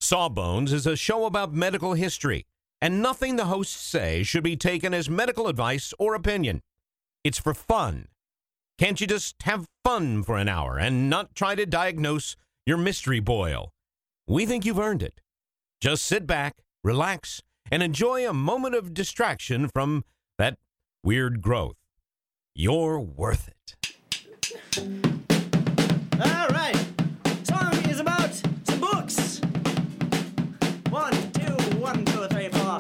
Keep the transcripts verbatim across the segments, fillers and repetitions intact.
Sawbones is a show about medical history, and nothing the hosts say should be taken as medical advice or opinion. It's for fun. Can't you just have fun for an hour and not try to diagnose your mystery boil? We think you've earned it. Just sit back, relax, and enjoy a moment of distraction from that weird growth. You're worth it. All right. Song is about some books. One, two, one, two, three, four.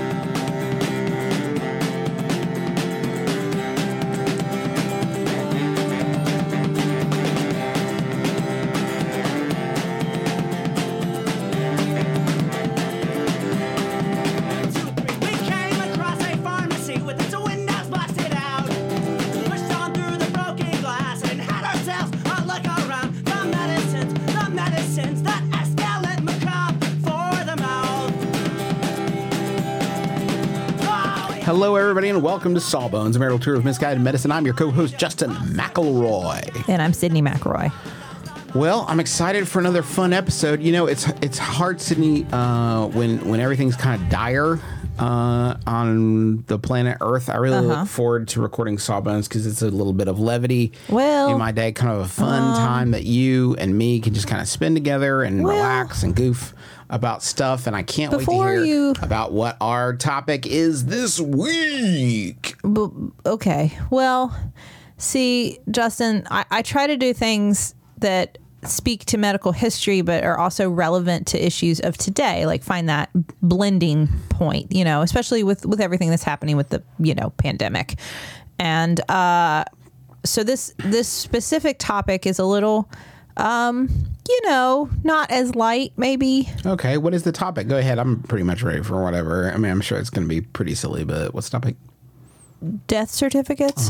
Hello, everybody, and welcome to Sawbones, a marital tour of misguided medicine. I'm your co-host, Justin McElroy. And I'm Sydney McElroy. Well, I'm excited for another fun episode. You know, it's it's hard, Sydney, uh, when, when everything's kind of dire uh, on the planet Earth. I really Uh-huh. look forward to recording Sawbones because it's a little bit of levity Well, in my day, kind of a fun um, time that you and me can just kind of spend together and Well, relax and goof about stuff. And I can't wait to before hear you- about what our topic is this week. b- okay. Well, see, Justin, I, I try to do things that speak to medical history, but are also relevant to issues of today, like find that blending point, you know, especially with, with everything that's happening with the, you know, pandemic. And uh, so this this specific topic is a little, um, you know, not as light, maybe. Okay, what is the topic? Go ahead. I'm pretty much ready for whatever. I mean, I'm sure it's going to be pretty silly, but what's the topic? Death certificates.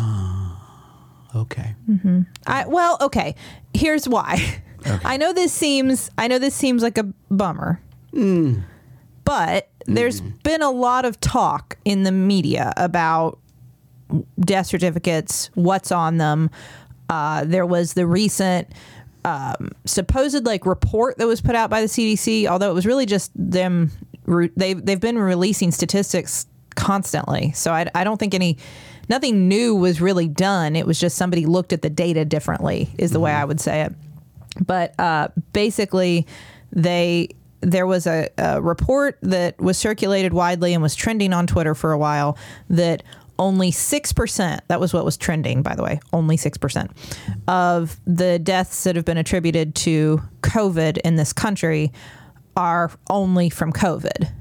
Okay. I, well, okay. Here's why. Okay. I know this seems. I know this seems like a bummer, but there's been a lot of talk in the media about death certificates, what's on them. Uh, there was the recent um, supposed like report that was put out by the C D C, although it was really just them. Re- they they've been releasing statistics constantly, so I, I don't think any. Nothing new was really done. It was just somebody looked at the data differently, is the way I would say it. But uh, basically, they there was a, a report that was circulated widely and was trending on Twitter for a while that only six percent, that was what was trending, by the way, only six percent of the deaths that have been attributed to COVID in this country are only from COVID.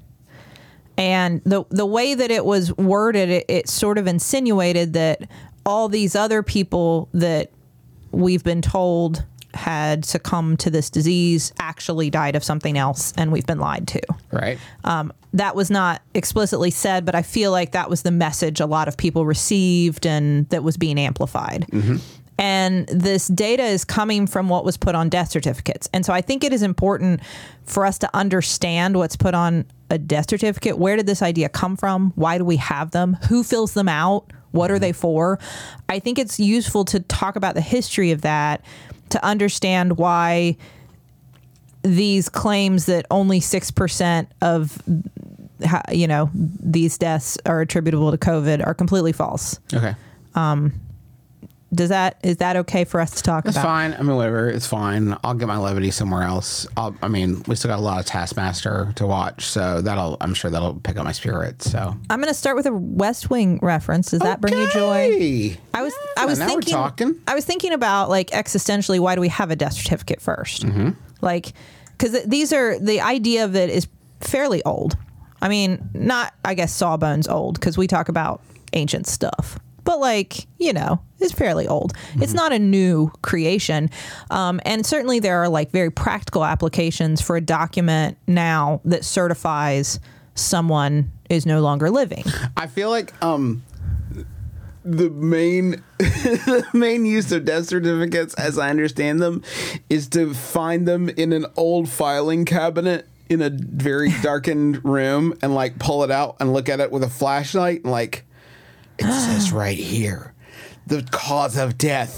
And the the way that it was worded, it, it sort of insinuated that all these other people that we've been told had succumbed to this disease actually died of something else, and we've been lied to. Right. Um, that was not explicitly said, but I feel like that was the message a lot of people received and that was being amplified. Mm-hmm. And this data is coming from what was put on death certificates. And so I think it is important for us to understand what's put on a death certificate. Where did this idea come from? Why do we have them? Who fills them out? What are they for? I think it's useful to talk about the history of that, to understand why these claims that only six percent of, you know, these deaths are attributable to COVID are completely false. Okay. Does that, is that okay for us to talk That's about? fine. I mean, whatever. It's fine. I'll get my levity somewhere else. I'll, I mean, we still got a lot of Taskmaster to watch, so that'll, I'm sure that'll pick up my spirit. So I'm going to start with a West Wing reference. Does that bring you joy? Okay. I was, Yeah, I was now we're thinking, talking. I was thinking about like existentially, why do we have a death certificate first? Mm-hmm. Like, because these are, the idea of it is fairly old. I mean, not, I guess, Sawbones old, because we talk about ancient stuff. But like, you know, it's fairly old. Mm-hmm. It's not a new creation. Um, and certainly there are like very practical applications for a document now that certifies someone is no longer living. I feel like um, the main the main use of death certificates, as I understand them, is to find them in an old filing cabinet in a very darkened room and like pull it out and look at it with a flashlight and like, it says right here, the cause of death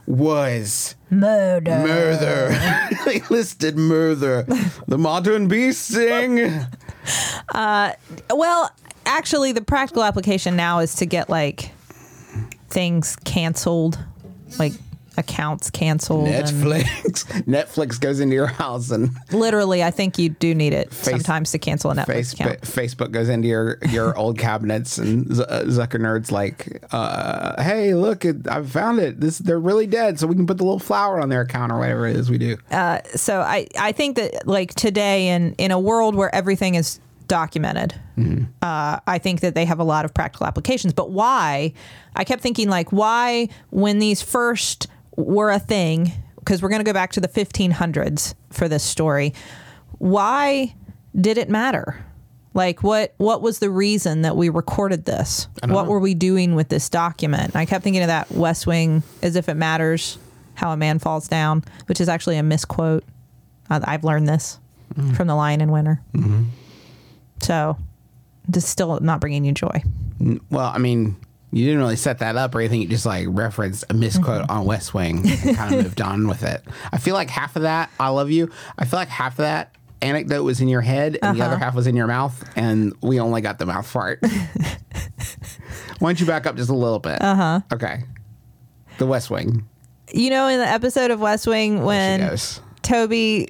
was Murder. murder. They listed murder. The modern beast sing. Well, actually, the practical application now is to get like things canceled, like accounts canceled. and- Netflix. Netflix goes into your house and Literally, I think you do need it Face- sometimes to cancel a Netflix Facebook, account. Facebook goes into your, your old cabinets and Z- uh, Zucker Nerd's like, uh, hey, look, it, I found it. This They're really dead, so we can put the little flower on their account or whatever it is we do. So I, I think that like today in, in a world where everything is documented, uh, I think that they have a lot of practical applications. But why? I kept thinking like, why when these first were a thing, because we're going to go back to the fifteen hundreds for this story, why did it matter? Like what what was the reason that we recorded this? What know. were we doing with this document? And I kept thinking of that West Wing, As If It Matters, How a Man Falls Down, which is actually a misquote. I- I've learned this from The Lion in Winter. Mm-hmm. So, Just still not bringing you joy. Well, I mean, you didn't really set that up or anything. You just like referenced a misquote on West Wing and kind of moved on with it. I feel like half of that, I love you. I feel like half of that anecdote was in your head and the other half was in your mouth, and we only got the mouth part. Why don't you back up just a little bit? Uh huh. Okay. The West Wing. You know, in the episode of West Wing There when she goes. Toby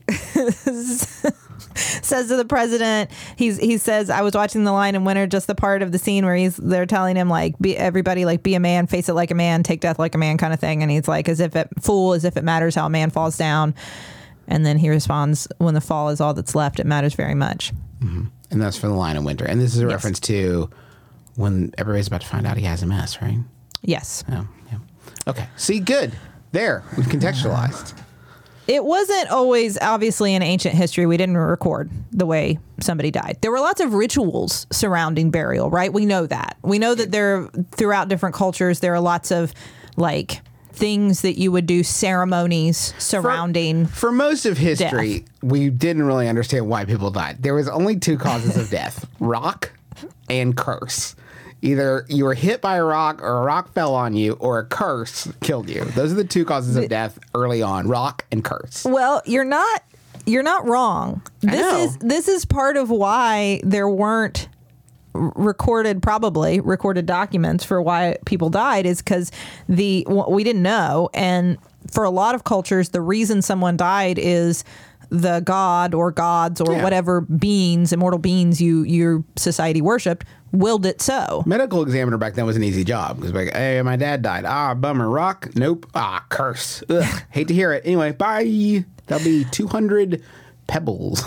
says to the president, he's he says, I was watching The Lion in Winter, just the part of the scene where he's they're telling him like, be everybody like be a man, face it like a man, take death like a man kind of thing. And he's like, as if it fool, as if it matters how a man falls down. And then he responds, when the fall is all that's left, it matters very much. And that's for The Lion in Winter. And this is a reference to when everybody's about to find out he has M S, right? Yes. Yeah. Yeah. Okay. See, good. There. We've contextualized. It wasn't always, obviously, in ancient history, we didn't record the way somebody died. There were lots of rituals surrounding burial, right? We know that. We know that there, throughout different cultures, there are lots of, like, things that you would do, ceremonies surrounding. For, for most of history, we didn't really understand why people died. There was only two causes of death: rock and curse. Either you were hit by a rock or a rock fell on you or a curse killed you. Those are the two causes of death early on: rock and curse. Well, you're not you're not wrong. This know. is this is part of why there weren't r- recorded probably recorded documents for why people died, is because the we didn't know, and for a lot of cultures the reason someone died is the god or gods or Yeah. whatever beings, immortal beings you your society worshipped, willed it so. Medical examiner back then was an easy job. It was like, hey, my dad died. Ah, bummer. Rock? Nope. Ah, curse. Ugh, hate to hear it. Anyway, bye. That'll be two hundred pebbles.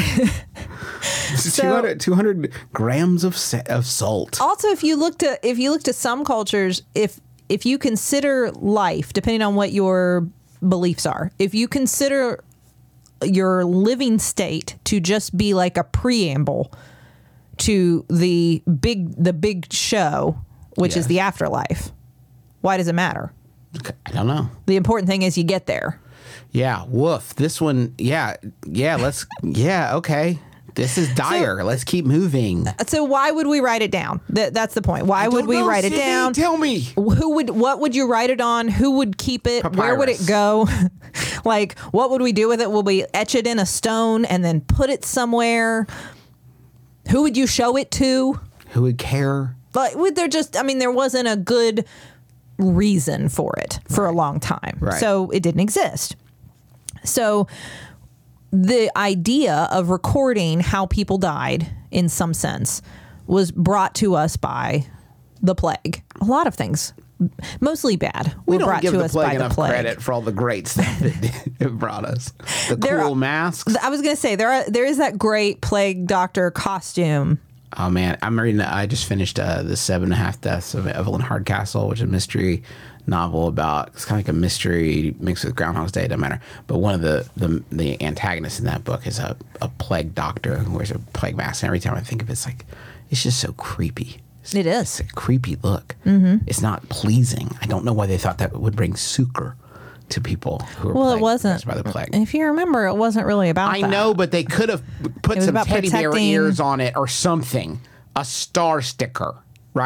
two hundred, two hundred grams of sa- of salt. Also, if you look to if you look to some cultures, if if you consider life, depending on what your beliefs are, if you consider your living state to just be like a preamble to the big the big show, which Yes. is the afterlife, why does it matter? I don't know. The important thing is you get there. Yeah, woof. This one, yeah, yeah, let's, yeah, okay. This is dire. Let's keep moving. So why would we write it down? That, that's the point. Why would Don't we know, write it Sydney, down? Tell me. Who would, what would you write it on? Who would keep it? Where would it go? Like, what would we do with it? Will we etch it in a stone and then put it somewhere? Who would you show it to? Who would care? But would there just, I mean, there wasn't a good reason for it for a long time. Right. So it didn't exist. So the idea of recording how people died in some sense was brought to us by the plague. A lot of things, mostly bad, We were don't brought give to the us plague by the enough plague. credit for all the great stuff that it brought us. The There cool are- masks. I was going to say there are, there is that great plague doctor costume. Oh man, I'm reading. I just finished uh, the Seven and a Half Deaths of Evelyn Hardcastle, which is a mystery novel about. It's kind of like a mystery mixed with Groundhog's Day. Doesn't matter. But one of the the, the antagonists in that book is a, a plague doctor who wears a plague mask. And every time I think of it, it's like it's just so creepy. It's, It is. It's a creepy look. Mm-hmm. It's not pleasing. I don't know why they thought that would bring succor to people who were Well, it plagued wasn't. by the plague. If you remember, it wasn't really about I that. know, but they could have put was some about teddy bear protecting- ears on it or something. A star sticker, right?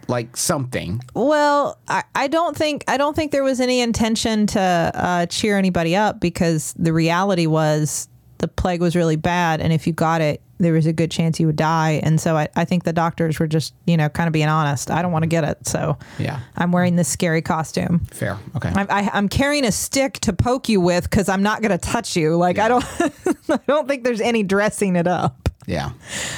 like something. Well, I, I don't think I don't think there was any intention to uh, cheer anybody up, because the reality was the plague was really bad, and if you got it, there was a good chance you would die. And so I, I think the doctors were just, you know, kind of being honest. I don't want to get it, so Yeah. I'm wearing this scary costume. Fair. Okay. I'm, I, I'm carrying a stick to poke you with because I'm not going to touch you. Like I don't, I don't think there's any dressing it up. yeah.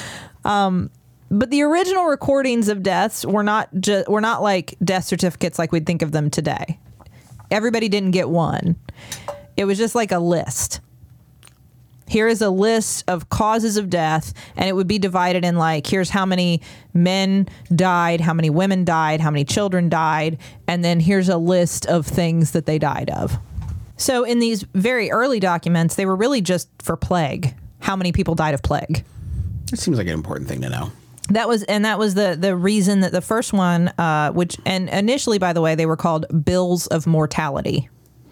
But the original recordings of deaths were not just were not like death certificates like we'd think of them today. Everybody didn't get one. It was just like a list. Here is a list of causes of death, and it would be divided in like, here's how many men died, how many women died, how many children died, and then here's a list of things that they died of. So in these very early documents, they were really just for plague. How many people died of plague? It seems like an important thing to know. That was, and that was the the reason that the first one, uh, which, and initially, by the way, they were called bills of mortality.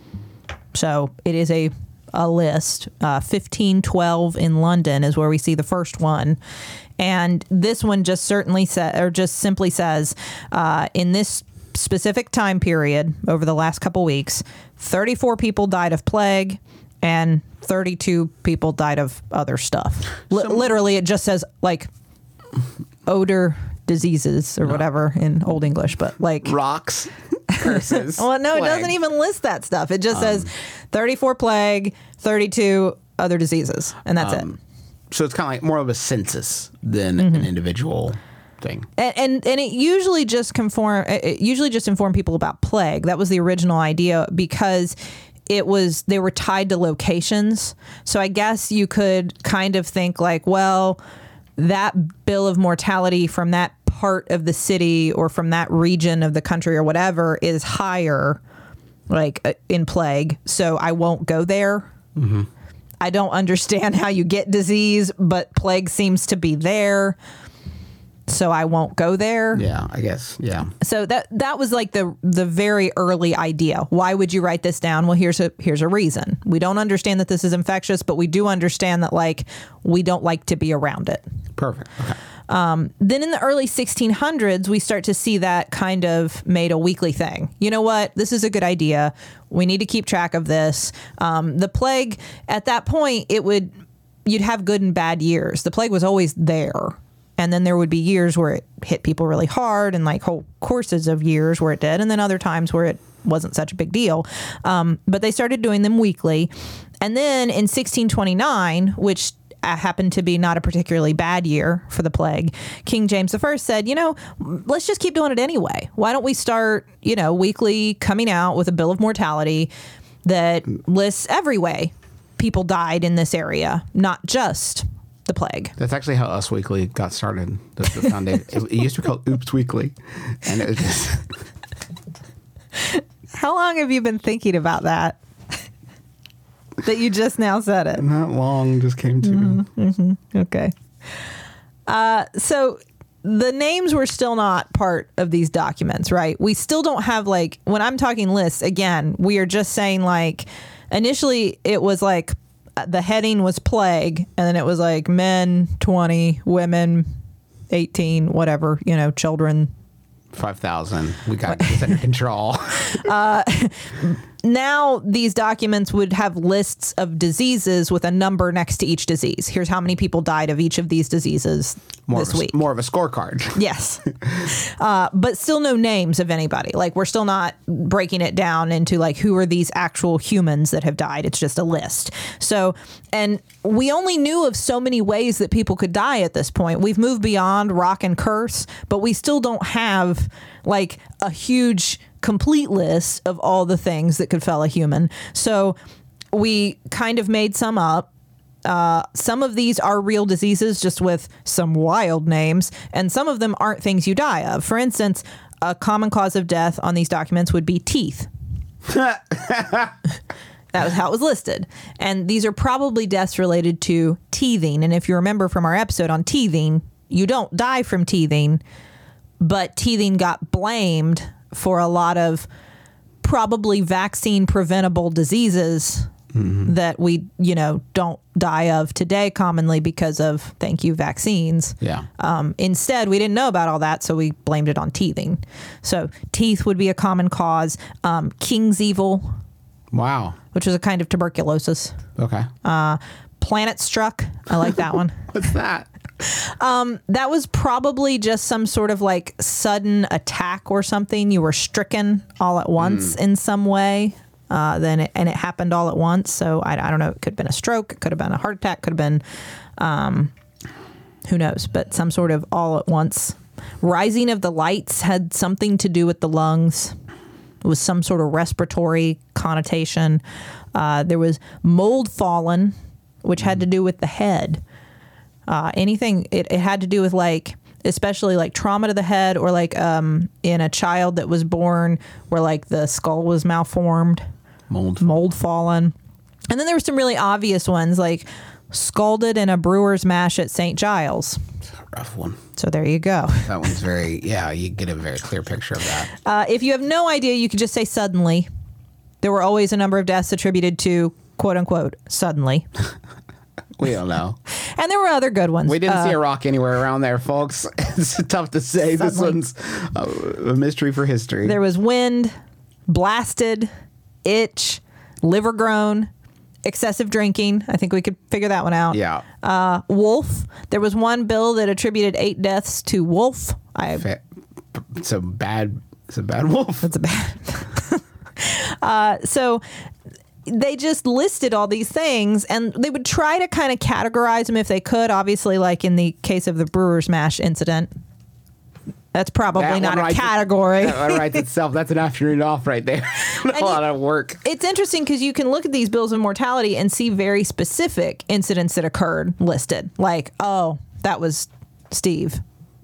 So it is a a list. Uh, fifteen twelve in London is where we see the first one, and this one just certainly said, or just simply says, uh, in this specific time period over the last couple weeks, thirty-four people died of plague, and thirty-two people died of other stuff. L- literally, it just says like odor diseases or whatever in Old English, but like Rocks, curses. well, no, it plague. doesn't even list that stuff. It just says thirty-four plague, thirty-two other diseases, and that's it. So it's kind of like more of a census than an individual thing. And, and and it usually just conform. It usually just inform people about plague. That was the original idea, because it was they were tied to locations. So I guess you could kind of think like, well, that bill of mortality from that part of the city or from that region of the country or whatever is higher, like uh, in plague. So I won't go there. Mm-hmm. I don't understand how you get disease, but plague seems to be there. So I won't go there. Yeah, I guess. Yeah. So that that was like the the very early idea. Why would you write this down? Well, here's a here's a reason. We don't understand that this is infectious, but we do understand that like we don't like to be around it. Perfect. Okay. Um, then in the early sixteen hundreds, we start to see that kind of made a weekly thing. You know what? This is a good idea. We need to keep track of this. Um, the plague at that point, it would you'd have good and bad years. The plague was always there. And then there would be years where it hit people really hard, and like whole courses of years where it did. And then other times where it wasn't such a big deal. Um, but they started doing them weekly. And then in sixteen twenty-nine, which happened to be not a particularly bad year for the plague, King James the First said, you know, let's just keep doing it anyway. Why don't we start, you know, weekly coming out with a bill of mortality that lists every way people died in this area, not just the plague. That's actually how Us Weekly got started. The, the foundation. it, it used to be called Oops Weekly, and it was just. How long have you been thinking about that? That you just now said it. Not long, just came to me. Mm-hmm. Okay. Uh, so the names were still not part of these documents, right? We still don't have like, when I'm talking lists, again, we are just saying like, initially it was like the heading was plague, and then it was like men twenty, women eighteen, whatever, you know, children five thousand. We got this under control. uh, now these documents would have lists of diseases with a number next to each disease. Here's how many people died of each of these diseases more this of a, week. More of a scorecard. Yes. uh, but still no names of anybody. Like, we're still not breaking it down into like, who are these actual humans that have died? It's just a list. So, and we only knew of so many ways that people could die at this point. We've moved beyond rock and curse, but we still don't have like a huge complete list of all the things that could fell a human. So we kind of made some up. Uh, some of these are real diseases just with some wild names, and some of them aren't things you die of. For instance, a common cause of death on these documents would be teeth. That was how it was listed. And these are probably deaths related to teething. And if you remember from our episode on teething, you don't die from teething, but teething got blamed for a lot of probably vaccine preventable diseases mm-hmm. that we, you know, don't die of today commonly because of, thank you, vaccines. Yeah. Um, instead, we didn't know about all that, so we blamed it on teething. So teeth would be a common cause. Um, King's evil, Wow. which is a kind of tuberculosis. Okay. Uh, planet struck. I like that one. What's that? Um, that was probably just some sort of like sudden attack or something. You were stricken all at once mm. in some way. Uh, then it, and it happened all at once. So I, I don't know. It could have been a stroke. It could have been a heart attack. Could have been, um, who knows? But some sort of all at once. Rising of the lights had something to do with the lungs. It was some sort of respiratory connotation. Uh, there was mold fallen, which had to do with the head. Uh, anything, it, it had to do with like, especially like trauma to the head, or like um, in a child that was born where like the skull was malformed. Mold. Mold fallen. And then there were some really obvious ones like scalded in a brewer's mash at Saint Giles. It's a rough one. So there you go. That one's very, yeah, you get a very clear picture of that. Uh, if you have no idea, you could just say suddenly. There were always a number of deaths attributed to quote unquote suddenly. We don't know. And there were other good ones. We didn't uh, see a rock anywhere around there, folks. It's tough to say. This Suddenly. one's a, a mystery for history. There was wind, blasted, itch, liver grown, excessive drinking. I think we could figure that one out. Yeah. Uh, wolf. There was one bill that attributed eight deaths to wolf. I. Fa- It's a bad, it's a bad wolf. That's a bad. uh, so they just listed all these things, and they would try to kind of categorize them if they could. Obviously, like in the case of the Brewer's Mash incident, that's probably That not one a writes category. It, that one writes itself. That's an afternoon off right there. a lot of work. It's interesting because you can look at these bills of mortality and see very specific incidents that occurred listed. Like, oh, that was Steve.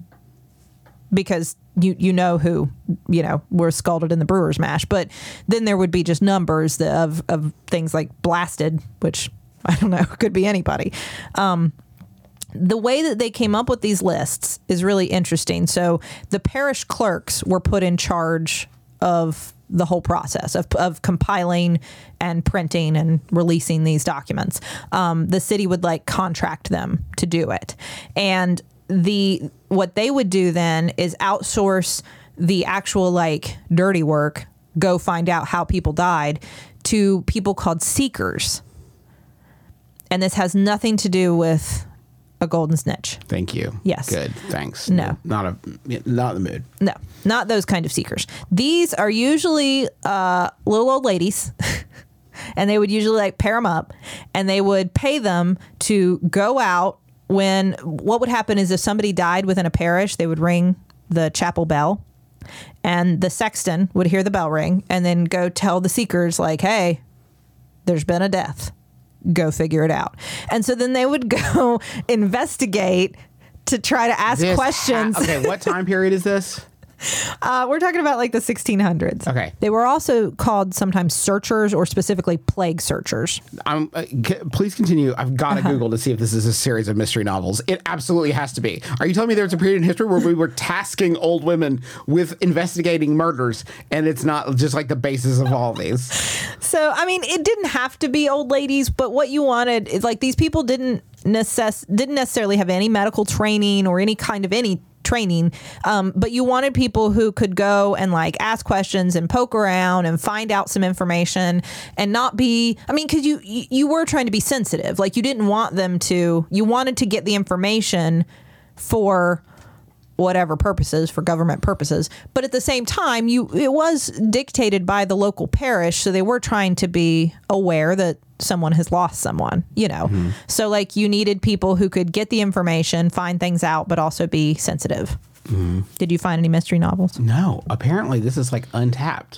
Because you you know who, you know, were scalded in the Brewer's Mash. But then there would be just numbers of, of things like blasted, which, I don't know, could be anybody. Um, the way that they came up with these lists is really interesting. So the parish clerks were put in charge of the whole process of, of compiling and printing and releasing these documents. Um, the city would like contract them to do it. And the what they would do then is outsource the actual like dirty work, go find out how people died, to people called seekers. And this has nothing to do with a golden snitch. Thank you. Yes. Good. Thanks. No. Not a not in the mood. No, not those kind of seekers. These are usually uh, little old ladies, and they would usually like pair them up, and they would pay them to go out when, what would happen is if somebody died within a parish, they would ring the chapel bell, and the sexton would hear the bell ring and then go tell the seekers like, hey, there's been a death. Go figure it out. And so then they would go investigate to try to ask This questions. Ha- okay, what time period is this? Uh, we're talking about like the sixteen hundreds. Okay. They were also called sometimes searchers, or specifically plague searchers. Um, uh, c- please continue. I've got to Uh-huh. Google to see if this is a series of mystery novels. It absolutely has to be. Are you telling me there's a period in history where we were tasking old women with investigating murders, and it's not just like the basis of all these? So, I mean, it didn't have to be old ladies, but what you wanted is like these people didn't necess- didn't necessarily have any medical training or any kind of any training, um, but you wanted people who could go and like ask questions and poke around and find out some information and not be, I mean, because you, you you were trying to be sensitive. Like you didn't want them to, you wanted to get the information for whatever purposes, for government purposes. But at the same time, you it was dictated by the local parish, so they were trying to be aware that someone has lost someone, you know. Mm-hmm. So like you needed people who could get the information, find things out, but also be sensitive. Mm-hmm. Did you find any mystery novels? No. Apparently, this is like untapped.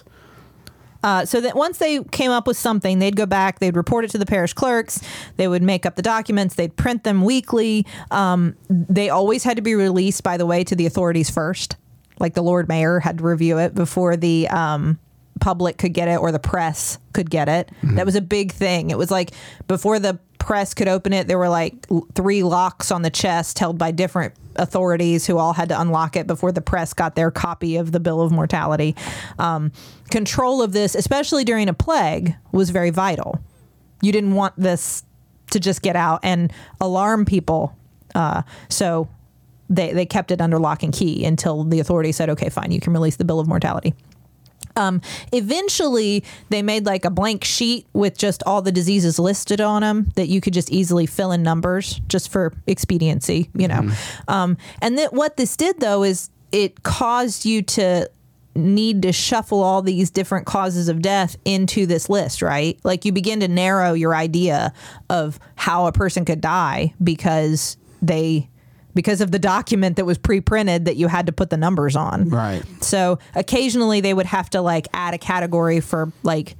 Uh, so that once they came up with something, they'd go back, they'd report it to the parish clerks, they would make up the documents, they'd print them weekly. Um, they always had to be released, by the way, to the authorities first. Like the Lord Mayor had to review it before the um, public could get it or the press could get it. Mm-hmm. That was a big thing. It was like before the press could open it, there were like three locks on the chest held by different authorities who all had to unlock it before the press got their copy of the Bill of Mortality. Um, control of this, especially during a plague, was very vital. You didn't want this to just get out and alarm people. Uh, so they, they kept it under lock and key until the authorities said, okay, fine, you can release the bill of mortality. Um, eventually, they made like a blank sheet with just all the diseases listed on them that you could just easily fill in numbers just for expediency, you know. Mm-hmm. Um, and that what this did, though, is it caused you to need to shuffle all these different causes of death into this list, right? Like you begin to narrow your idea of how a person could die because they... because of the document that was pre-printed that you had to put the numbers on. Right. So occasionally they would have to like add a category for like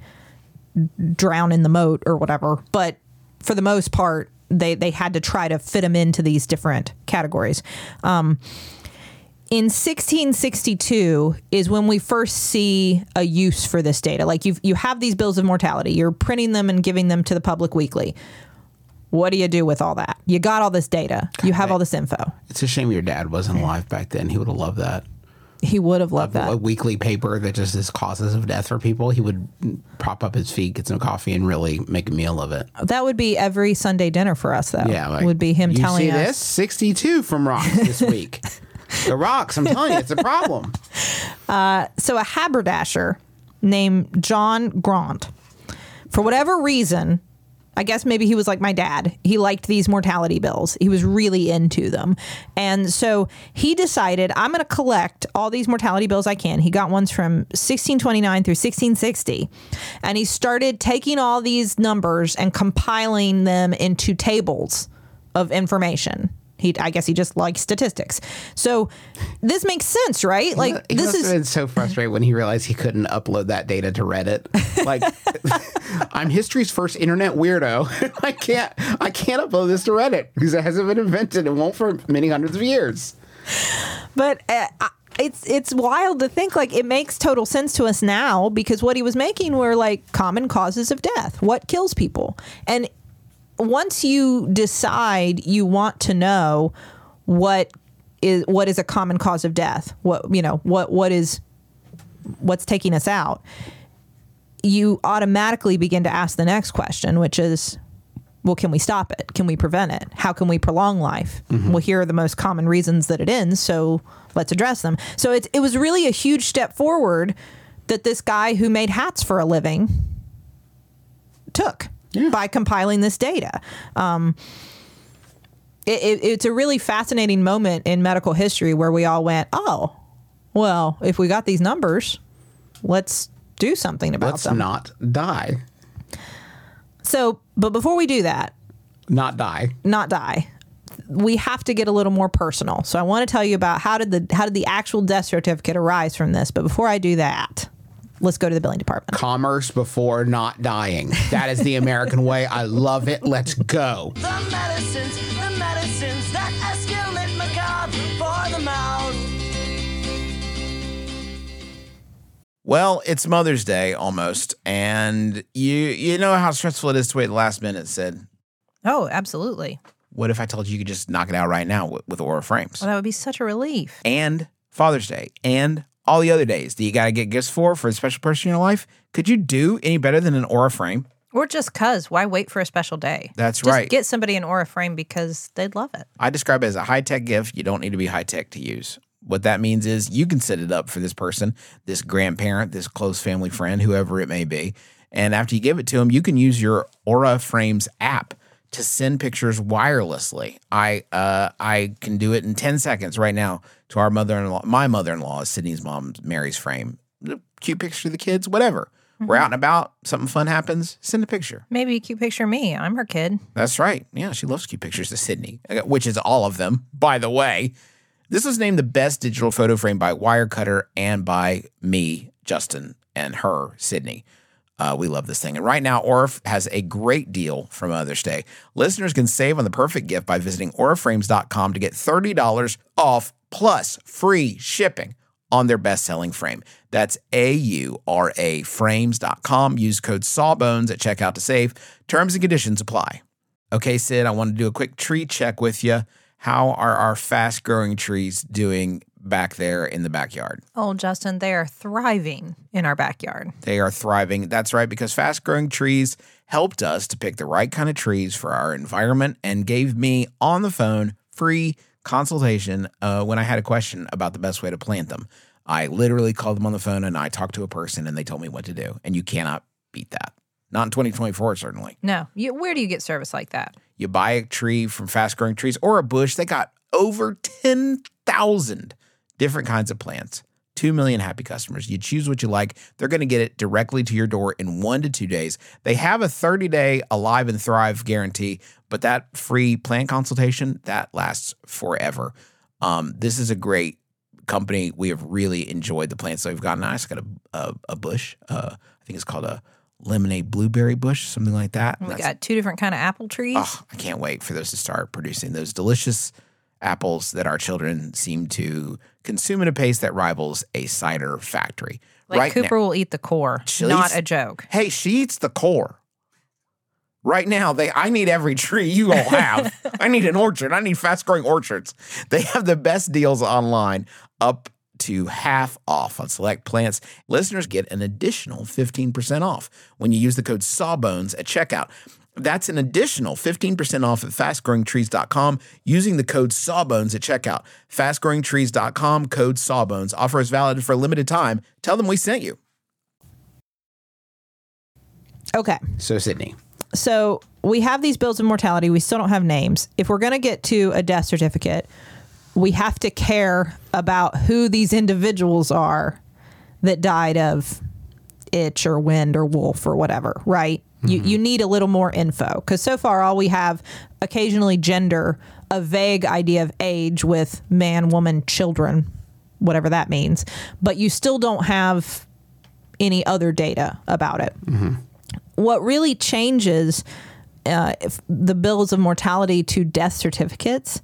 drown in the moat or whatever. But for the most part, they, they had to try to fit them into these different categories. Um, in sixteen sixty-two is when we first see a use for this data. Like you you have these bills of mortality. You're printing them and giving them to the public weekly. What do you do with all that? You got all this data. You have all this info. It's a shame your dad wasn't alive back then. He would have loved that. He would have loved a, that. A weekly paper that just is causes of death for people. He would prop up his feet, get some coffee, and really make a meal of it. That would be every Sunday dinner for us, though. Yeah. Like, would be him you telling see us. this? sixty-two from Rocks this week. The Rocks, I'm telling you, it's a problem. Uh, so a haberdasher named John Grant, for whatever reason, I guess maybe he was like my dad. He liked these mortality bills. He was really into them. And so he decided, I'm going to collect all these mortality bills I can. He got ones from sixteen twenty-nine through sixteen sixty. And he started taking all these numbers and compiling them into tables of information. He, I guess he just likes statistics. So this makes sense, right? Like he this must is have been so frustrated when he realized he couldn't upload that data to Reddit. Like, I'm history's first internet weirdo. I can't, I can't upload this to Reddit because it hasn't been invented and won't for many hundreds of years. But uh, it's it's wild to think like it makes total sense to us now because what he was making were like common causes of death. What kills people? And once you decide you want to know what is what is a common cause of death, what you know, what what is what's taking us out, you automatically begin to ask the next question, which is, well, can we stop it? Can we prevent it? How can we prolong life? Mm-hmm. Well, here are the most common reasons that it ends, so let's address them. So it it was really a huge step forward that this guy who made hats for a living took. Yeah. By compiling this data. Um, it, it, it's a really fascinating moment in medical history where we all went, oh, well, if we got these numbers, let's do something about let's them. Let's not die. So, but before we do that. Not die. Not die. We have to get a little more personal. So I want to tell you about how did the how did the actual death certificate arise from this. But before I do that, let's go to the billing department. Commerce before not dying. That is the American way. I love it. Let's go. The medicines, the medicines that escalate macabre for the mouth. Well, it's Mother's Day almost, and you you know how stressful it is to wait the last minute, Sid. Oh, absolutely. What if I told you you could just knock it out right now with, with Aura Frames? Well, that would be such a relief. And Father's Day, and all the other days that you got to get gifts for for a special person in your life. Could you do any better than an Aura Frame? Or just cuz. Why wait for a special day? That's just right. Get somebody an Aura Frame because they'd love it. I describe it as a high-tech gift. You don't need to be high-tech to use. What that means is you can set it up for this person, this grandparent, this close family friend, whoever it may be. And after you give it to them, you can use your Aura Frames app to send pictures wirelessly. I uh, I can do it in ten seconds right now to our mother-in-law. My mother-in-law is Sydney's mom, Mary's frame. Cute picture of the kids, whatever. Mm-hmm. We're out and about, something fun happens, send a picture. Maybe a cute picture of me. I'm her kid. That's right. Yeah, she loves cute pictures of Sydney, which is all of them, by the way. This was named the best digital photo frame by Wirecutter and by me, Justin, and her, Sydney. Uh, we love this thing. And right now, Aura has a great deal for Mother's Day. Listeners can save on the perfect gift by visiting aura frames dot com to get thirty dollars off plus free shipping on their best-selling frame. That's A U R A frames dot com. Use code SAWBONES at checkout to save. Terms and conditions apply. Okay, Sid, I want to do a quick tree check with you. How are our fast-growing trees doing back there in the backyard? Oh, Justin, they are thriving in our backyard. They are thriving. That's right, because fast-growing trees helped us to pick the right kind of trees for our environment and gave me on the phone free consultation uh, when I had a question about the best way to plant them. I literally called them on the phone and I talked to a person and they told me what to do. And you cannot beat that. Not in twenty twenty-four, certainly. No. You, where do you get service like that? You buy a tree from Fast Growing Trees or a bush. They got over ten thousand different kinds of plants. Two million happy customers. You choose what you like. They're going to get it directly to your door in one to two days. They have a thirty-day Alive and Thrive guarantee, but that free plant consultation, that lasts forever. Um, this is a great company. We have really enjoyed the plants that we've gotten. I just got a, a, a bush. Uh, I think it's called a lemonade blueberry bush, something like that. We got two different kind of apple trees. Oh, I can't wait for those to start producing those delicious apples that our children seem to consume at a pace that rivals a cider factory. Like right Cooper now, will eat the core, She not eats- a joke. Hey, she eats the core. Right now, they I need every tree you all have. I need an orchard. I need fast-growing orchards. They have the best deals online, up to half off on select plants. Listeners get an additional fifteen percent off when you use the code Sawbones at checkout. That's an additional fifteen percent off at fast growing trees dot com using the code Sawbones at checkout. fast growing trees dot com, code Sawbones. Offer is valid for a limited time. Tell them we sent you. Okay. So, Sydney. So we have these bills of mortality. We still don't have names. If we're going to get to a death certificate, we have to care about who these individuals are that died of itch or wind or wolf or whatever, right? Mm-hmm. You you need a little more info because so far all we have, occasionally gender, a vague idea of age with man, woman, children, whatever that means. But you still don't have any other data about it. Mm-hmm. What really changes uh, if the bills of mortality to death certificates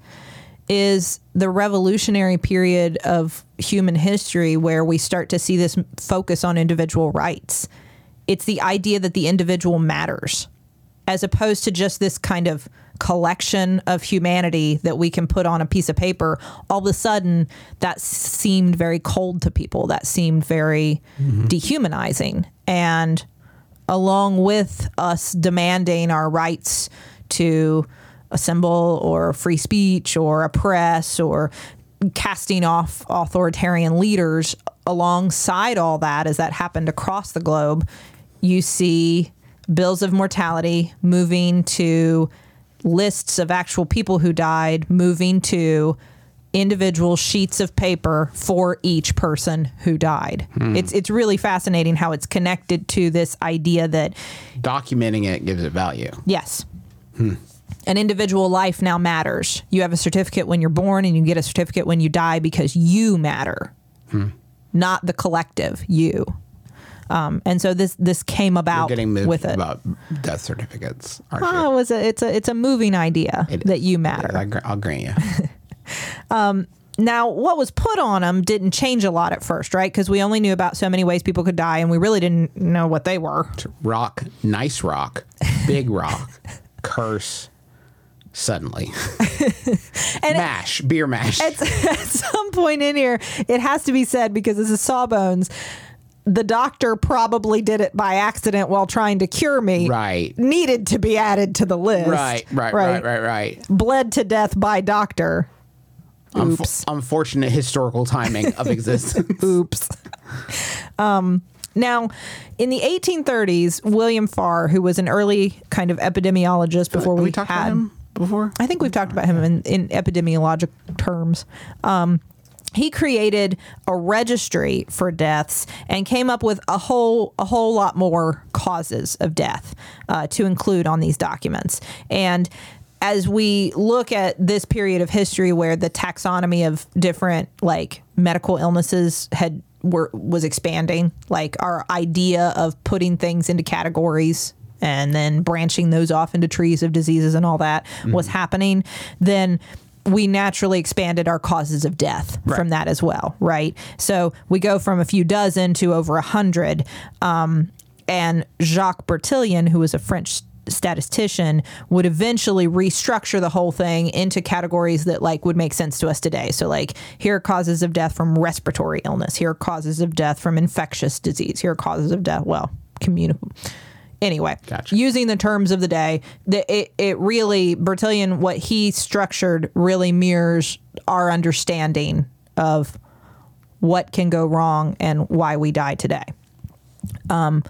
is the revolutionary period of human history where we start to see this focus on individual rights. It's the idea that the individual matters, as opposed to just this kind of collection of humanity that we can put on a piece of paper. All of a sudden, that seemed very cold to people. That seemed very mm-hmm. dehumanizing. And along with us demanding our rights to assemble or free speech or oppress or casting off authoritarian leaders, alongside all that, as that happened across the globe, you see bills of mortality moving to lists of actual people who died, moving to individual sheets of paper for each person who died. Hmm. It's it's really fascinating how it's connected to this idea that documenting it gives it value. Yes. Hmm. An individual life now matters. You have a certificate when you're born and you get a certificate when you die because you matter, hmm. not the collective, you. Um, and so this this came about You're getting moved with it. About death certificates, aren't oh, you? It was a, it's a it's a moving idea it, that you matter. I, I'll grant you. um, now, what was put on them didn't change a lot at first, right? Because we only knew about so many ways people could die, and we really didn't know what they were. Rock, nice rock, big rock, curse, suddenly. and mash, beer mash. At, at some point in here, it has to be said, because this is Sawbones, the doctor probably did it by accident while trying to cure me. Right. Needed to be added to the list. Right, right, right, right, right. right. Bled to death by doctor. Oops. Unf- unfortunate historical timing of existence. Oops. Um, now, in the eighteen thirties, William Farr, who was an early kind of epidemiologist before Have we, we talked had, about him before? I think we've talked about him in, in epidemiologic terms. Um, he created a registry for deaths and came up with a whole a whole lot more causes of death uh, to include on these documents. And as we look at this period of history where the taxonomy of different like medical illnesses had were was expanding, like our idea of putting things into categories and then branching those off into trees of diseases and all that mm-hmm. was happening, then we naturally expanded our causes of death right. from that as well, right? So we go from a few dozen to over a hundred. Um, and Jacques Bertillon, who was a French statistician, would eventually restructure the whole thing into categories that like would make sense to us today. So like, here are causes of death from respiratory illness. Here are causes of death from infectious disease. Here are causes of death, well, communicable. anyway, Gotcha. using the terms of the day, the, it, it really, Bertillon, what he structured really mirrors our understanding of what can go wrong and why we die today. Um,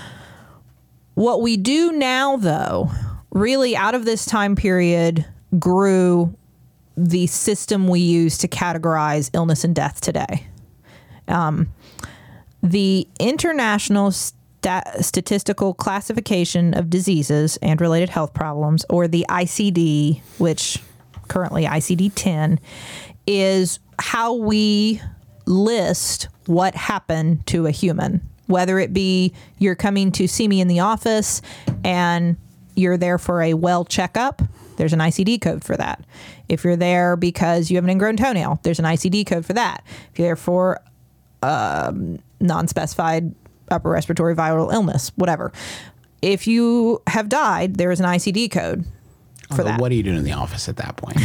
what we do now, though, really out of this time period grew the system we use to categorize illness and death today. Um, the International Stat- Statistical Classification of Diseases and Related Health Problems, or the I C D, which currently I C D ten, is how we list what happened to a human. Whether it be you're coming to see me in the office and you're there for a well checkup, there's an I C D code for that. If you're there because you have an ingrown toenail, there's an I C D code for that. If you're there for um, non-specified upper respiratory viral illness, whatever. If you have died, there is an I C D code for Although, that. what are you doing in the office at that point?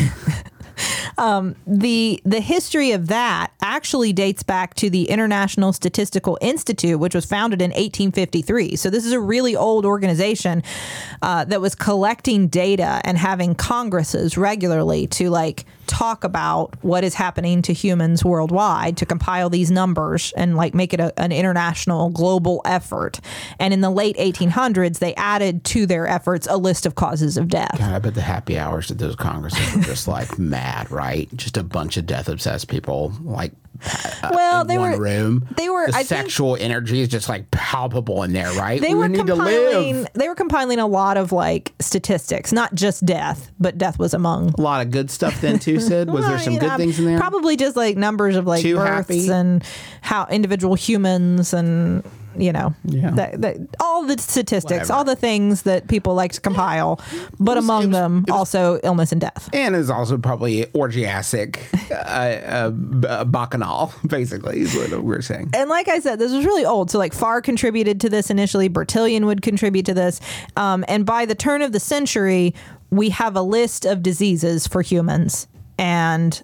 Um, the the history of that actually dates back to the International Statistical Institute, which was founded in eighteen fifty-three. So this is a really old organization uh, that was collecting data and having congresses regularly to like talk about what is happening to humans worldwide, to compile these numbers and like make it a, an international global effort. And in the late eighteen hundreds, they added to their efforts a list of causes of death. God, I bet the happy hours at those congresses were just like mad, right? Just a bunch of death obsessed people, like uh, Well, in they one were- room. they were- The I think- sexual energy is just like palpable in there, right? They we were need to compiling. live. They were compiling a lot of like statistics, not just death, but death was among. A lot of good stuff then too. Sid, was there Well, some you good know, things in there? Probably just like numbers of like Too births happy? and how individual humans and you know Yeah. that, that, all the statistics, Whatever. all the things that people like to compile, but was- among it was- them it was- also illness and death. And is also probably orgiastic, uh, uh, b- uh, bacchanal, basically, is what we're saying. And like I said, this was really old. So like Farr contributed to this initially. Bertillon would contribute to this. Um, and by the turn of the century, we have a list of diseases for humans. And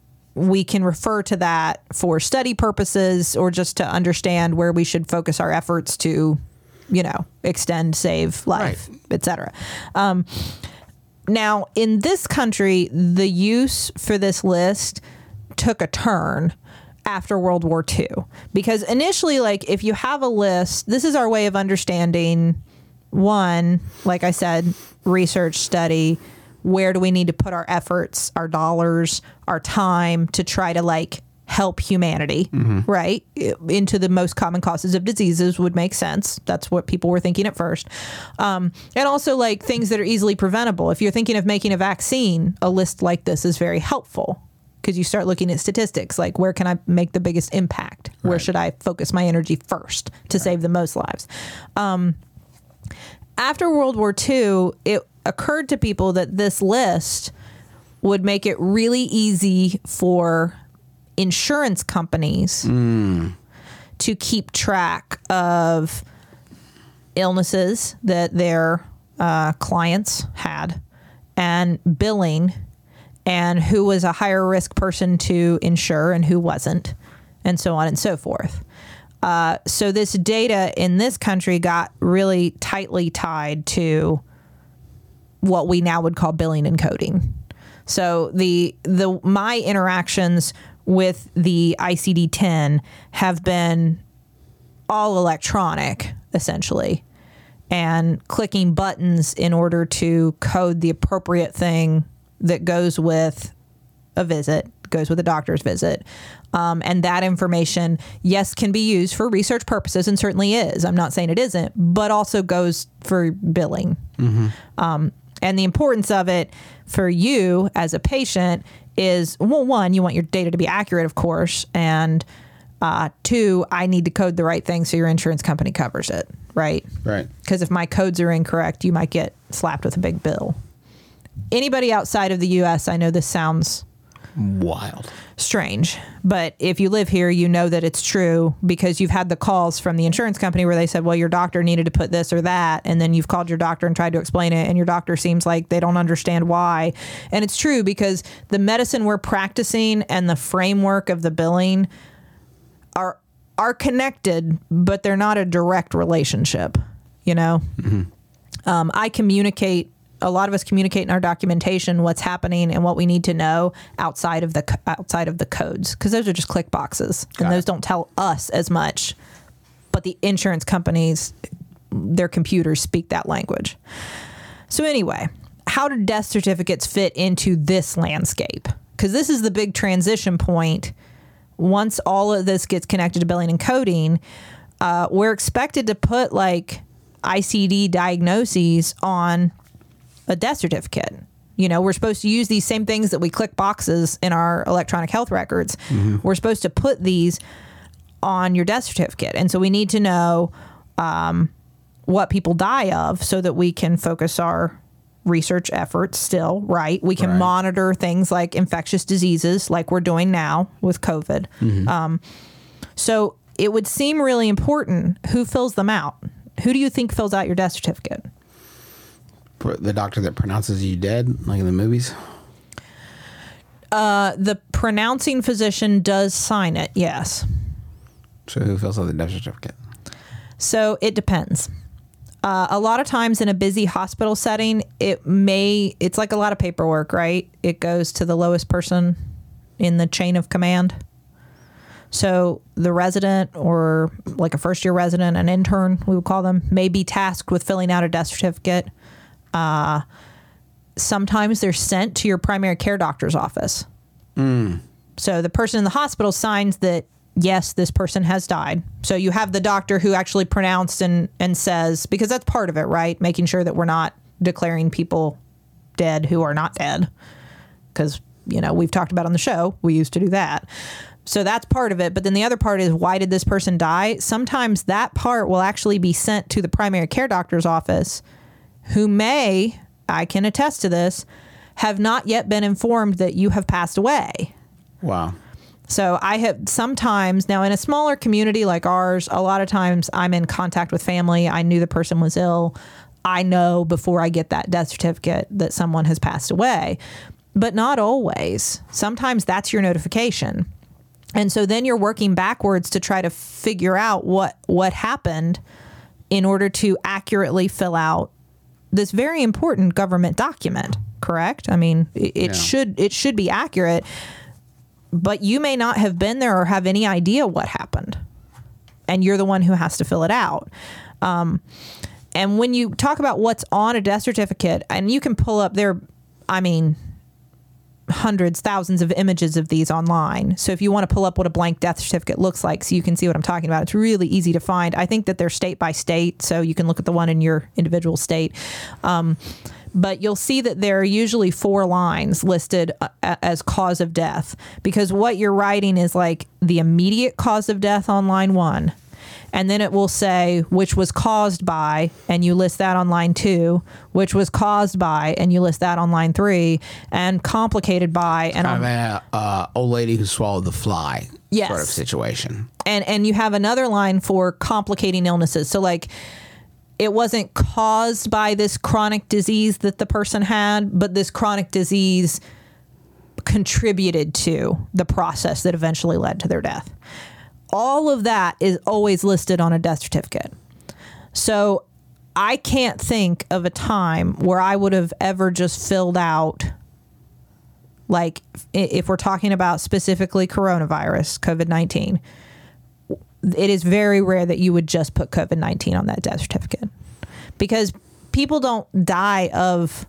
we can refer to that for study purposes or just to understand where we should focus our efforts to, you know, extend, save life, Right. et cetera. Um, now, in this country, the use for this list took a turn after World War Two. Because initially, like, if you have a list, this is our way of understanding, one, like I said, research, study, where do we need to put our efforts, our dollars, our time to try to, like, help humanity, right? Into the most common causes of diseases would make sense. That's what people were thinking at first. Um, and also, like, things that are easily preventable. If you're thinking of making a vaccine, a list like this is very helpful because you start looking at statistics, like where can I make the biggest impact? Where Right. should I focus my energy first to save the most lives? Um, after World War Two, it occurred to people that this list would make it really easy for insurance companies to keep track of illnesses that their uh, clients had and billing and who was a higher risk person to insure and who wasn't, and so on and so forth. Uh, so this data in this country got really tightly tied to what we now would call billing and coding. So the the my interactions with the I C D ten have been all electronic, essentially, and clicking buttons in order to code the appropriate thing that goes with a visit, goes with a doctor's visit. Um, and that information, yes, can be used for research purposes and certainly is. I'm not saying it isn't, but also goes for billing. Um, and the importance of it for you as a patient is, well, one, you want your data to be accurate, of course. And uh, two, I need to code the right thing so your insurance company covers it, right? Right. Because if my codes are incorrect, you might get slapped with a big bill. Anybody outside of the U S, I know this sounds Wild. strange, but if you live here, you know that it's true because you've had the calls from the insurance company where they said, well, your doctor needed to put this or that. And then you've called your doctor and tried to explain it. And your doctor seems like they don't understand why. And it's true because the medicine we're practicing and the framework of the billing are, are connected, but they're not a direct relationship. you know? Um, I communicate, a lot of us communicate in our documentation what's happening and what we need to know outside of the co- outside of the codes, because those are just click boxes, and Got those it. don't tell us as much. But the insurance companies, their computers speak that language. So anyway, how do death certificates fit into this landscape? Because this is the big transition point. Once all of this gets connected to billing and coding, uh, we're expected to put like I C D diagnoses on a death certificate. You know, we're supposed to use these same things that we click boxes in our electronic health records. Mm-hmm. We're supposed to put these on your death certificate. And so we need to know um, what people die of so that we can focus our research efforts still, right? We can Right. monitor things like infectious diseases like we're doing now with COVID. Mm-hmm. Um, so it would seem really important. Who fills them out? Who do you think fills out your death certificate? The doctor that pronounces you dead, like in the movies. Uh, the pronouncing physician does sign it, yes. So who fills out the death certificate? So it depends. Uh, a lot of times in a busy hospital setting, it may, it's like a lot of paperwork, right? It goes to the lowest person in the chain of command. So the resident, or like a first year resident, an intern, we would call them, may be tasked with filling out a death certificate. Uh, sometimes they're sent to your primary care doctor's office. Mm. So the person in the hospital signs that, yes, this person has died. So you have the doctor who actually pronounced and, and says, because that's part of it, right? Making sure that we're not declaring people dead who are not dead. Because, you know, we've talked about on the show, we used to do that. So that's part of it. But then the other part is, why did this person die? Sometimes that part will actually be sent to the primary care doctor's office, who may, I can attest to this, have not yet been informed that you have passed away. Wow. So I have sometimes, now in a smaller community like ours, a lot of times I'm in contact with family. I knew the person was ill. I know before I get that death certificate that someone has passed away, but not always. Sometimes that's your notification. And so then you're working backwards to try to figure out what, what happened in order to accurately fill out this very important government document, correct? I mean, it, it Yeah. should it should be accurate, but you may not have been there or have any idea what happened, and you're the one who has to fill it out. Um, and when you talk about what's on a death certificate, and you can pull up there, I mean, hundreds, thousands of images of these online. So if you want to pull up what a blank death certificate looks like so you can see what I'm talking about, it's really easy to find. I think that they're state by state, so you can look at the one in your individual state. Um, but you'll see that there are usually four lines listed uh, as cause of death, because what you're writing is like the immediate cause of death on line one. And then it will say which was caused by, and you list that on line two, which was caused by, and you list that on line three, and complicated by, and Kind on, of a uh, old lady who swallowed the fly Yes. sort of situation. and and you have another line for complicating illnesses. So like, it wasn't caused by this chronic disease that the person had, but this chronic disease contributed to the process that eventually led to their death. All of that is always listed on a death certificate. So I can't think of a time where I would have ever just filled out, like, if we're talking about specifically coronavirus, COVID nineteen, it is very rare that you would just put COVID nineteen on that death certificate, because people don't die of,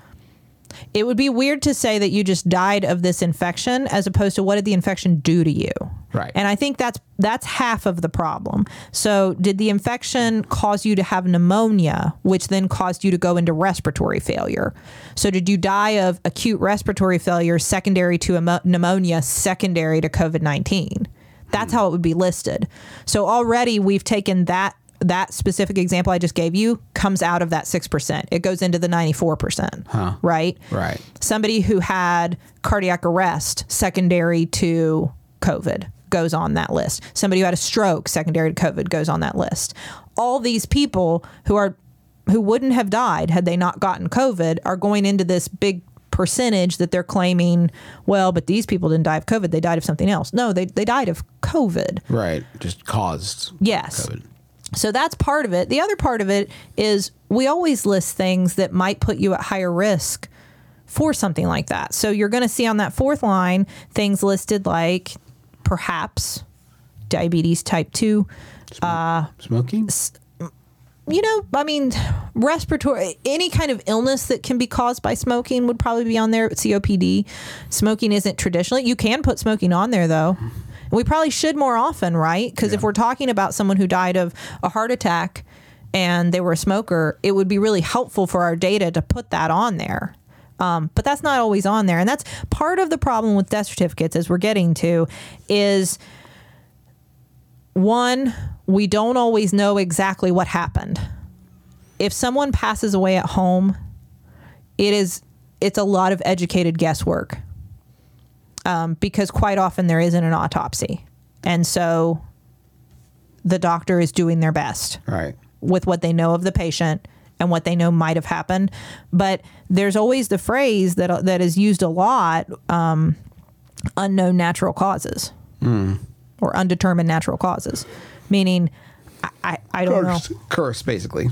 it would be weird to say that you just died of this infection as opposed to what did the infection do to you? Right. And I think that's that's half of the problem. So did the infection cause you to have pneumonia, which then caused you to go into respiratory failure? So did you die of acute respiratory failure secondary to emo- pneumonia, secondary to COVID nineteen? That's how it would be listed. So already we've taken that that specific example I just gave you comes out of that six percent. It goes into the ninety-four percent, Huh. right? Right. Somebody who had cardiac arrest secondary to COVID goes on that list. Somebody who had a stroke secondary to COVID goes on that list. All these people who are who wouldn't have died had they not gotten COVID are going into this big percentage that they're claiming, well, but these people didn't die of COVID, they died of something else. No, they, they died of COVID. Right. Just caused Yes. COVID. So that's part of it. The other part of it is we always list things that might put you at higher risk for something like that. So you're going to see on that fourth line things listed like perhaps diabetes type two, uh, Smoking? you know, I mean, respiratory, any kind of illness that can be caused by smoking would probably be on there. C O P D. Smoking isn't traditionally. You can put smoking on there, though. We probably should more often, right? Because yeah. if we're talking about someone who died of a heart attack and they were a smoker, it would be really helpful for our data to put that on there. Um, but that's not always on there. And that's part of the problem with death certificates, as we're getting to, is one, we don't always know exactly what happened. If someone passes away at home, it is it's a lot of educated guesswork. Um, because quite often there isn't an autopsy. And so the doctor is doing their best right. with what they know of the patient and what they know might have happened. But there's always the phrase that that is used a lot, um, unknown natural causes mm. or undetermined natural causes, meaning I, I, I don't curse, know. Curse, basically.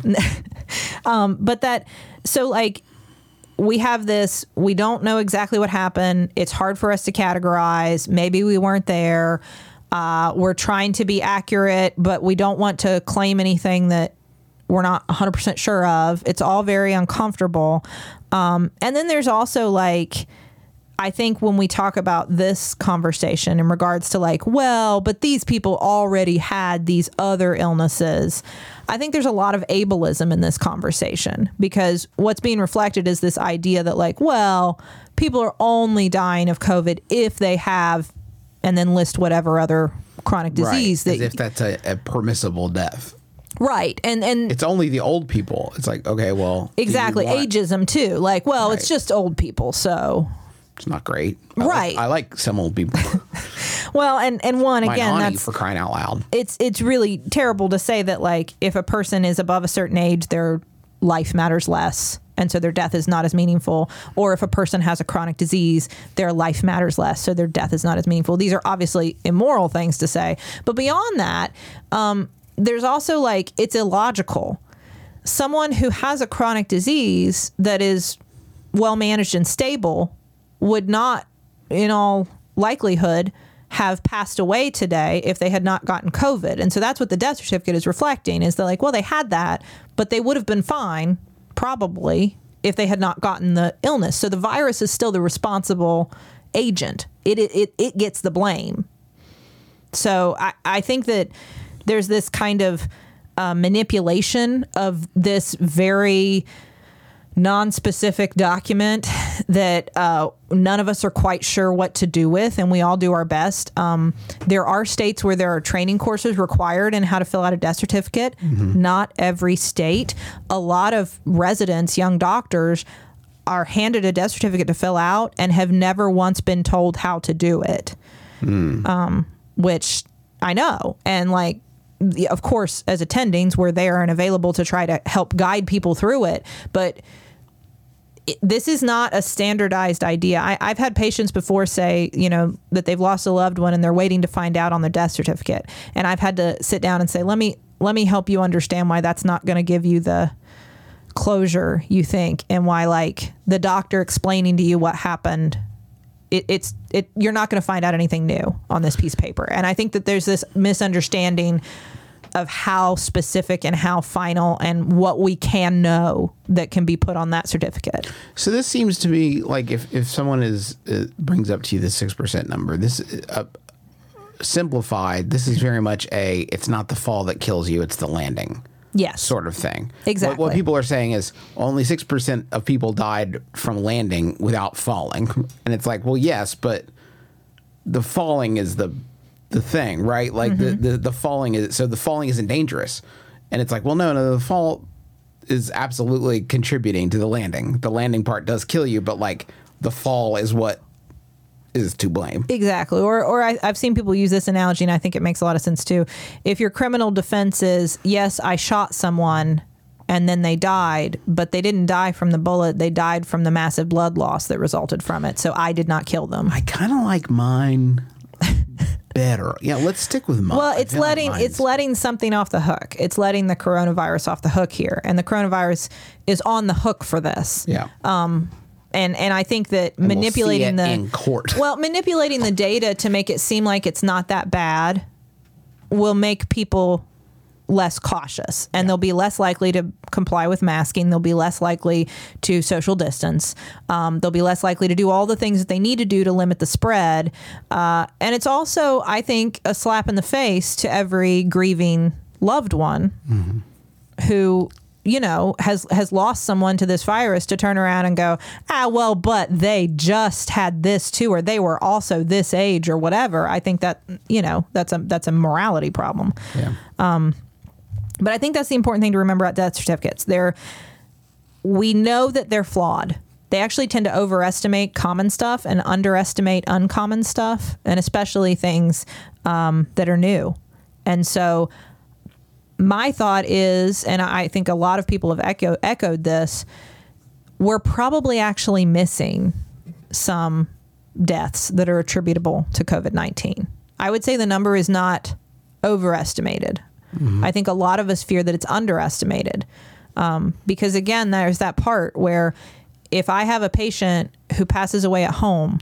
um, but that, so like, we have this, we don't know exactly what happened. It's hard for us to categorize. Maybe we weren't there. Uh, we're trying to be accurate, but we don't want to claim anything that we're not one hundred percent sure of. It's all very uncomfortable. Um, and then there's also like, I think when we talk about this conversation in regards to like, well, but these people already had these other illnesses, I think there's a lot of ableism in this conversation, because what's being reflected is this idea that like, well, people are only dying of COVID if they have, and then list whatever other chronic disease. Right. That, as if that's a, a permissible death. Right. And and it's only the old people. It's like, okay, well. Exactly. Want... Ageism too. Like, well, right. It's just old people, so. It's not great. I right. Like, I like some old people. Well, and, and one, My again, auntie, that's for crying out loud. It's it's really terrible to say that, like, if a person is above a certain age, their life matters less, and so their death is not as meaningful. Or if a person has a chronic disease, their life matters less, so their death is not as meaningful. These are obviously immoral things to say. But beyond that, um, there's also, like, it's illogical. Someone who has a chronic disease that is well managed and stable would not, in all likelihood, have passed away today if they had not gotten COVID. And so that's what the death certificate is reflecting, is that like, well, they had that, but they would have been fine, probably, if they had not gotten the illness. So the virus is still the responsible agent. It it it, it gets the blame. So I, I think that there's this kind of uh, manipulation of this very non-specific document that uh, none of us are quite sure what to do with, and we all do our best. Um, there are states where there are training courses required in how to fill out a death certificate. Mm-hmm. Not every state. A lot of residents, young doctors, are handed a death certificate to fill out and have never once been told how to do it, mm. um, which I know. And like, of course, as attendings, we're there and available to try to help guide people through it. But it, this is not a standardized idea. I, I've had patients before say, you know, that they've lost a loved one and they're waiting to find out on their death certificate. And I've had to sit down and say, let me let me help you understand why that's not going to give you the closure you think, and why, like, the doctor explaining to you what happened, it, it's it you're not going to find out anything new on this piece of paper. And I think that there's this misunderstanding of how specific and how final and what we can know that can be put on that certificate. So this seems to be like, if, if someone is uh, brings up to you the six percent number, this uh, simplified, this is very much a, it's not the fall that kills you, it's the landing. Yes. Sort of thing. Exactly. What, what people are saying is only six percent of people died from landing without falling. And it's like, well, yes, but the falling is the the thing, right? Like mm-hmm. the, the, the falling is, so the falling isn't dangerous. And it's like, well, no, no, the fall is absolutely contributing to the landing. The landing part does kill you, but like the fall is what is to blame. Exactly. Or or I, I've seen people use this analogy, and I think it makes a lot of sense too. If your criminal defense is, yes, I shot someone and then they died, but they didn't die from the bullet, they died from the massive blood loss that resulted from it. So I did not kill them. I kind of like mine better. Yeah, let's stick with mine. Well, I it's feel like letting mine's- it's letting something off the hook. It's letting the coronavirus off the hook here, and the coronavirus is on the hook for this. Yeah. And and I think that we'll see manipulating it the in court. well, manipulating the data to make it seem like it's not that bad will make people less cautious, and they'll be less likely to comply with masking. They'll be less likely to social distance. Um, they'll be less likely to do all the things that they need to do to limit the spread. Uh, and it's also, I think, a slap in the face to every grieving loved one Mm-hmm. who, you know, has has lost someone to this virus to turn around and go, ah, well, but they just had this too, or they were also this age or whatever. I think that, you know, that's a that's a morality problem. Yeah. But I think that's the important thing to remember about death certificates. They're, we know that they're flawed. They actually tend to overestimate common stuff and underestimate uncommon stuff, and especially things um, that are new. And so my thought is, and I think a lot of people have echo, echoed this, we're probably actually missing some deaths that are attributable to COVID nineteen. I would say the number is not overestimated. I think a lot of us fear that it's underestimated. Um, because again, there's that part where if I have a patient who passes away at home,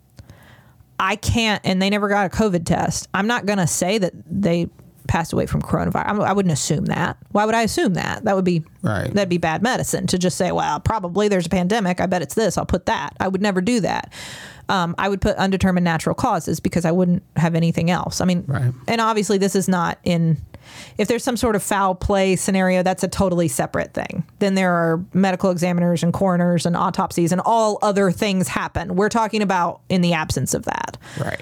I can't, and they never got a COVID test, I'm not going to say that they passed away from coronavirus. I, I wouldn't assume that. Why would I assume that? That would be, Right. that'd be bad medicine to just say, well, probably there's a pandemic. I bet it's this. I'll put that. I would never do that. Um, I would put undetermined natural causes because I wouldn't have anything else. I mean, Right. and obviously this is not in, if there's some sort of foul play scenario, that's a totally separate thing. Then there are medical examiners and coroners and autopsies and all other things happen. We're talking about in the absence of that. Right.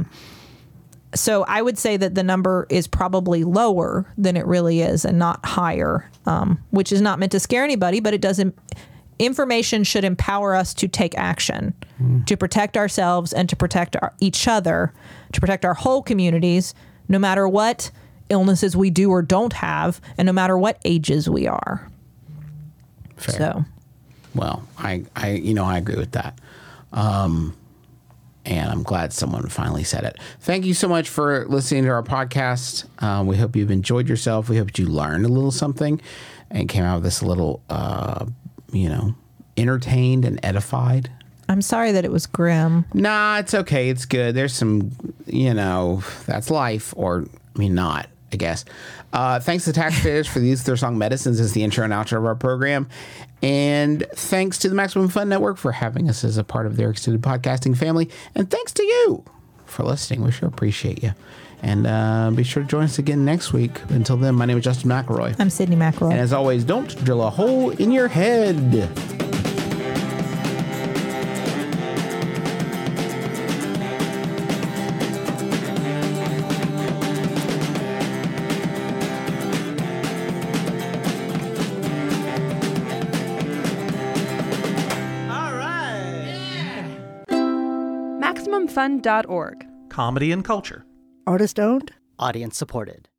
So I would say that the number is probably lower than it really is and not higher, um, which is not meant to scare anybody, but it doesn't. Information should empower us to take action, Mm. to protect ourselves and to protect our, each other, to protect our whole communities, no matter what illnesses we do or don't have, and no matter what ages we are. Fair. So, Well, I, I, you know, I agree with that. Um, and I'm glad someone finally said it. Thank you so much for listening to our podcast. Um, we hope you've enjoyed yourself. We hope you learned a little something and came out with this a little, uh, you know, entertained and edified. I'm sorry that it was grim. Nah, it's okay. It's good. There's some, you know, that's life, or I mean, not, I guess. Uh, thanks to Taxpayers for the use of their song Medicines as the intro and outro of our program. And thanks to the Maximum Fun Network for having us as a part of their extended podcasting family. And thanks to you for listening. We sure appreciate you. And uh, be sure to join us again next week. Until then, my name is Justin McElroy. I'm Sydney McElroy. And as always, don't drill a hole in your head. All right. Maximum Fun dot org. Comedy and culture. Artist owned, audience supported.